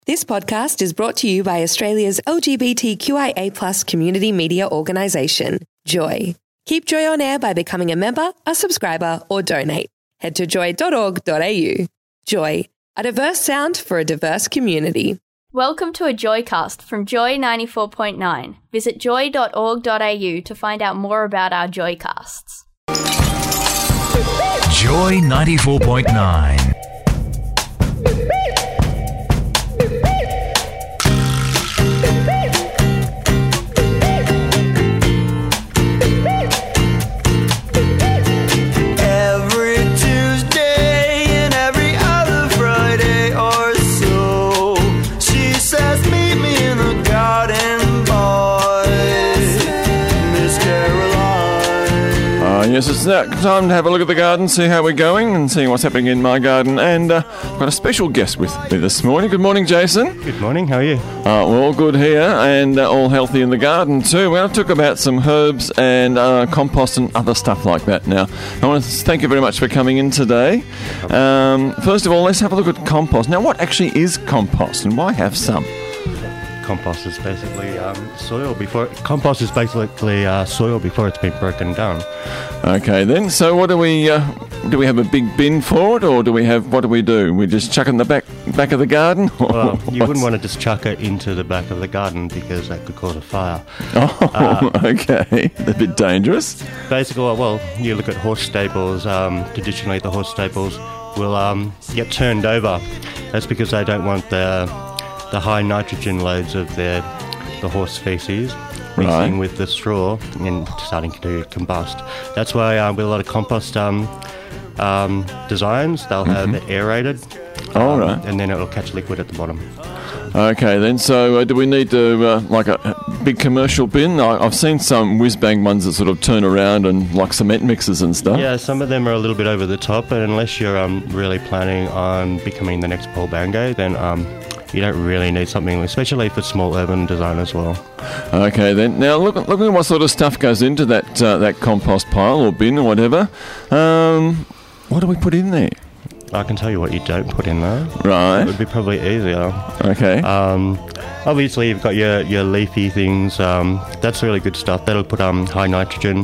This podcast is brought to you by Australia's LGBTQIA+ community media organisation, Joy. Keep Joy on air by becoming a member, a subscriber, or donate. Head to joy.org.au. Joy, a diverse sound for a diverse community. Welcome to a Joycast from Joy 94.9. Visit joy.org.au to find out more about our Joycasts. Joy 94.9. Yes, it's now time to have a look at the garden, see how we're going and see what's happening in my garden. And I've got a special guest with me this morning. Good morning, Jason. Good morning, how are you? We're all good here and all healthy in the garden too. We're going to talk about some herbs and compost and other stuff like that now. I want to thank you very much for coming in today. First of all, let's have a look at compost. Now, what actually is compost and why have some? Compost is basically soil before it's been broken down. Okay, then. So, what do we have a big bin for it, or what do we do? We just chuck it in the back of the garden? Well, you wouldn't want to just chuck it into the back of the garden because that could cause a fire. Oh, okay, a bit dangerous. Basically, well, you look at horse stables. Traditionally, the horse stables will get turned over. That's because they don't want the high nitrogen loads of the horse feces mixing with the straw and starting to combust. That's why with a lot of compost designs, they'll have it aerated, and then it'll catch liquid at the bottom. Okay, then. So do we need to, like a big commercial bin? I've seen some whiz-bang ones that sort of turn around and like cement mixers and stuff. Yeah, some of them are a little bit over the top, but unless you're really planning on becoming the next Paul Bangay, then you don't really need something, especially for small urban design as well. Okay, then. Now, look at what sort of stuff goes into that compost pile or bin or whatever. What do we put in there? I can tell you what you don't put in there. Right. It would be probably easier. Okay. Obviously, you've got your leafy things. That's really good stuff. That'll put high nitrogen,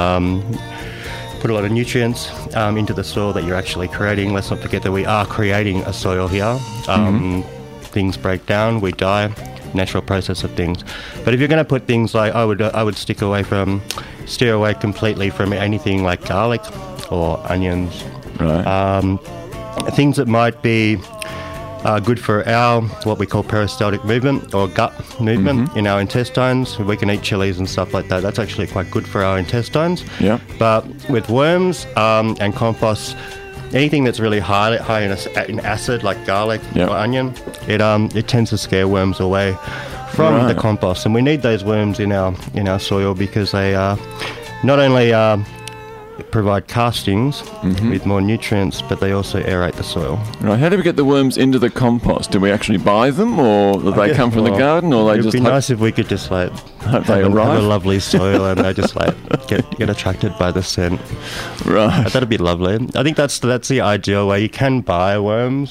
put a lot of nutrients into the soil that you're actually creating. Let's not forget that we are creating a soil here. Things break down, we die, natural process of things. But if you're going to put things like, I would steer away completely from anything like garlic or onions. Right. Things that might be good for our, what we call peristaltic movement or gut movement in our intestines. We can eat chilies and stuff like that. That's actually quite good for our intestines. Yeah. But with worms and compost, anything that's really high in acid, like garlic or onion, it tends to scare worms away from the compost. And we need those worms in our soil because they not only provide castings with more nutrients, but they also aerate the soil. Right. How do we get the worms into the compost? Do we actually buy them, or do they come from the garden, or they just? It'd be nice if we could just have a lovely soil and they just get attracted by the scent. Right. That'd be lovely. I think that's the ideal way. You can buy worms.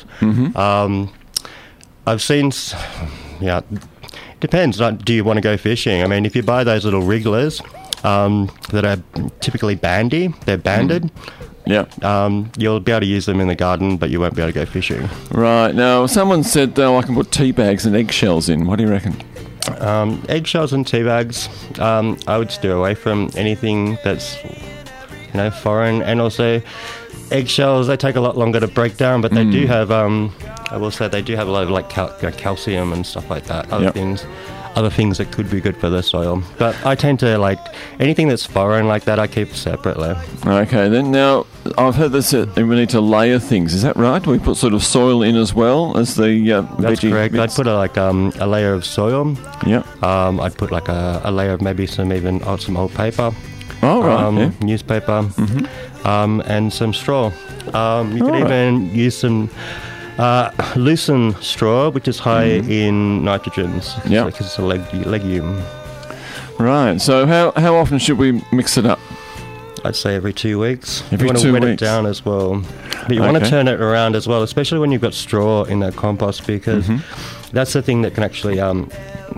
I've seen. Yeah, depends. Do you want to go fishing? I mean, if you buy those little wrigglers. That are typically they're banded. You'll be able to use them in the garden, but you won't be able to go fishing. Right. Now, someone said I can put tea bags and eggshells in. What do you reckon? Eggshells and tea bags, I would steer away from anything that's foreign. And also, eggshells, they take a lot longer to break down, but they do have, I will say, they do have a lot of calcium and stuff like that. Other things that could be good for the soil. But I tend to anything that's foreign like that, I keep separately. Okay, then. Now, I've heard this we need to layer things. Is that right? Do we put sort of soil in as well as the That's veggie correct. bits? I'd put a layer of soil. Yeah. I'd put a layer of maybe some old paper. Oh, right. Newspaper. And some straw. You could even use some Lucerne straw, which is high in nitrogens, because it's a legume. Right. So how often should we mix it up? I'd say every 2 weeks. Every 2 weeks. You want to wet it down as well. But you want to turn it around as well, especially when you've got straw in that compost, because that's the thing that can actually, you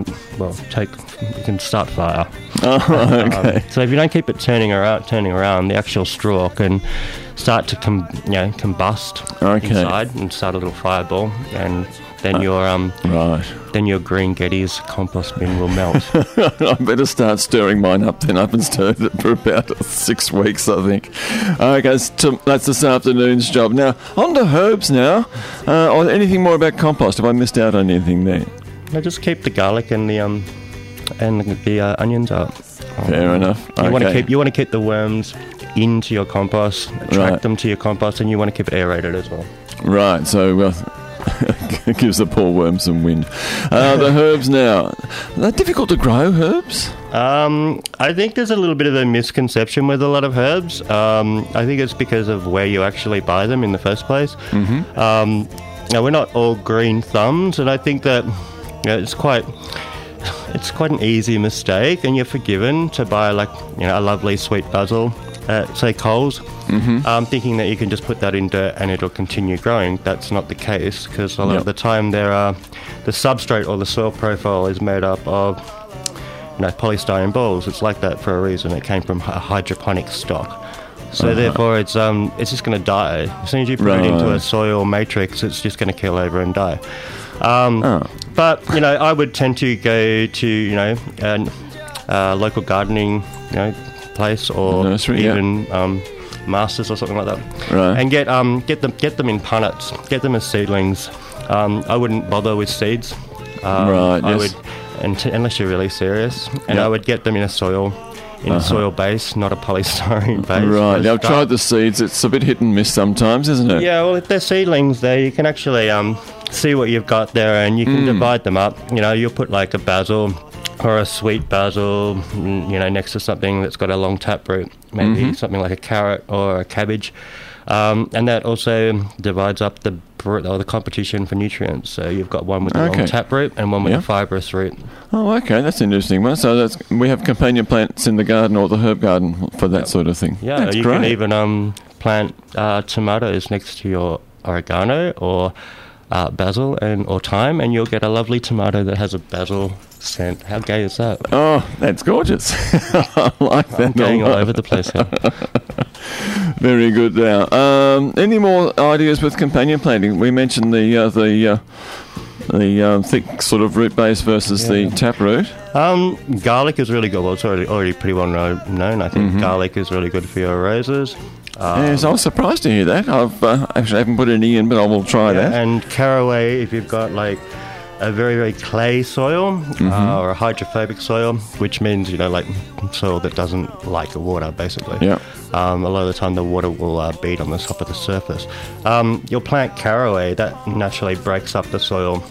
can start fire. Oh, okay. So if you don't keep it turning around, the actual straw can start to combust inside and start a little fireball, and then then your green Geddes compost bin will melt. I better start stirring mine up then. I haven't stirred it for about 6 weeks, I think. Okay, that's this afternoon's job. Now, on to herbs now. Or anything more about compost? Have I missed out on anything there? No, just keep the garlic and the onions out. Fair enough. You Okay. want to keep the worms into your compost, attract them to your compost, and you want to keep it aerated as well. Right, so it gives the poor worm some wind. The herbs now. They're difficult to grow, herbs? I think there's a little bit of a misconception with a lot of herbs. I think it's because of where you actually buy them in the first place. Mm-hmm. Now, we're not all green thumbs, and I think that it's quite an easy mistake, and you're forgiven to buy a lovely sweet basil at, say, Coles, thinking that you can just put that in dirt and it'll continue growing. That's not the case, because a lot of the time the substrate or the soil profile is made up of polystyrene balls. It's like that for a reason. It came from a hydroponic stock. So therefore it's just going to die. As soon as you put it into a soil matrix, it's just going to keel over and die. But I would tend to go to a local gardening place, or nursery, even Masters or something like that, right. and get them in punnets, get them as seedlings. I wouldn't bother with seeds. Right. I would, unless you're really serious, and I would get them in a soil base, not a polystyrene base. Right. Now, I've tried the seeds. It's a bit hit and miss sometimes, isn't it? Yeah, well, if they're seedlings there, you can actually see what you've got there, and you can divide them up. You'll put like a basil or a sweet basil, next to something that's got a long taproot, maybe something like a carrot or a cabbage. And that also divides up the competition for nutrients. So you've got one with the long taproot and one with the fibrous root. Oh, okay, that's an interesting one. So we have companion plants in the garden or the herb garden for that sort of thing. Yeah, that's you great. can even plant tomatoes next to your oregano or basil or thyme, and you'll get a lovely tomato that has a basil scent. How gay is that? Oh, that's gorgeous. I like that. I'm going all over the place here. Very good now. Any more ideas with companion planting? We mentioned the thick sort of root base versus the taproot. Garlic is really good. Well, it's already pretty well known. I think garlic is really good for your roses. Yes, I was surprised to hear that. I've actually haven't put any in, but I will try that. And caraway, if you've got like a very, very clay soil or a hydrophobic soil, which means, like soil that doesn't like water, basically. Yeah. A lot of the time the water will bead on the top of the surface. You'll plant caraway, that naturally breaks up the soil.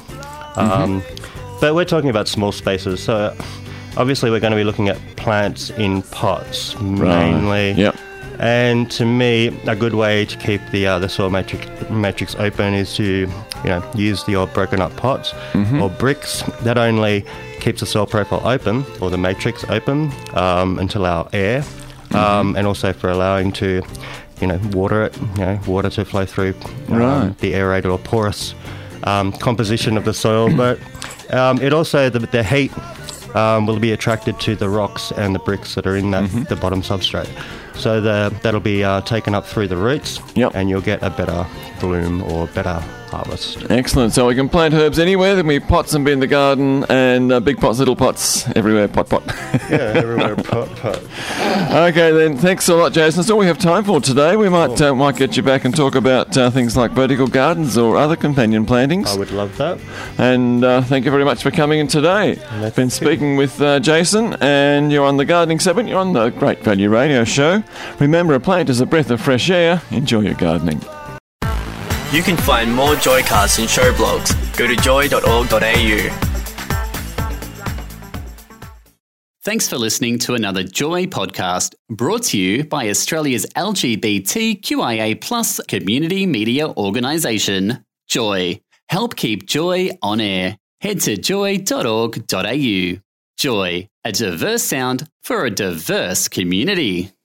But we're talking about small spaces, so obviously we're going to be looking at plants in pots, mainly. Yep. And to me, a good way to keep the soil matrix open is to use the old broken up pots or bricks. That only keeps the soil profile open, or the matrix open, and to allow air, and also for allowing to water it, water to flow through the aerated or porous composition of the soil. But it also, the heat will be attracted to the rocks and the bricks that are in the bottom substrate. So that'll be taken up through the roots, and you'll get a better bloom or better harvest. Excellent. So we can plant herbs anywhere. There can be pots and be in the garden, and big pots, little pots, everywhere, pot. Yeah, everywhere, pot. Okay, then. Thanks a lot, Jason. That's all we have time for today. We might get you back and talk about things like vertical gardens or other companion plantings. I would love that. And thank you very much for coming in today. I've been speaking with Jason, and you're on the Gardening Segment. You're on the Great Value Radio Show. Remember, a plant is a breath of fresh air. Enjoy your gardening. You can find more Joycasts and show blogs. Go to joy.org.au. Thanks for listening to another Joy podcast, brought to you by Australia's LGBTQIA+ community media organisation, Joy. Help keep Joy on air. Head to joy.org.au. Joy, a diverse sound for a diverse community.